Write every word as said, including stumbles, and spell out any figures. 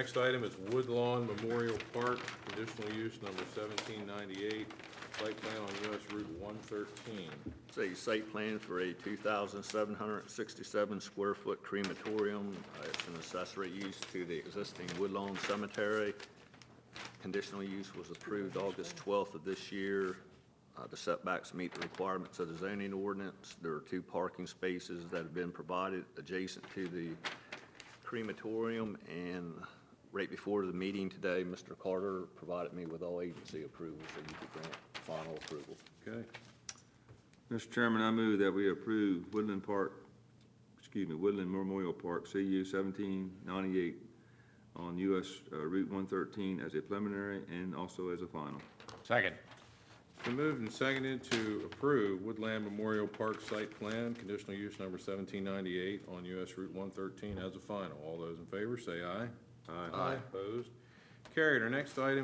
next item is Woodlawn Memorial Park, conditional use number seventeen ninety-eight, site plan on U S Route one thirteen. It's a site plan for a two thousand seven hundred sixty-seven square foot crematorium. Uh, It's an accessory use to the existing Woodlawn Cemetery. Conditional use was approved August twelfth of this year. Uh, The setbacks meet the requirements of the zoning ordinance. There are two parking spaces that have been provided adjacent to the crematorium, and right before the meeting today, Mister Carter provided me with all agency approval, so you could grant final approval. Okay. Mister Chairman, I move that we approve Woodland Park, excuse me, Woodland Memorial Park, C U seventeen ninety-eight on U S uh, Route one thirteen as a preliminary and also as a final. Second. It's been moved and seconded to approve Woodland Memorial Park site plan, conditional use number seventeen ninety-eight on U S Route one thirteen as a final. All those in favor say aye. Aye. Aye. Opposed? Carried. Our next item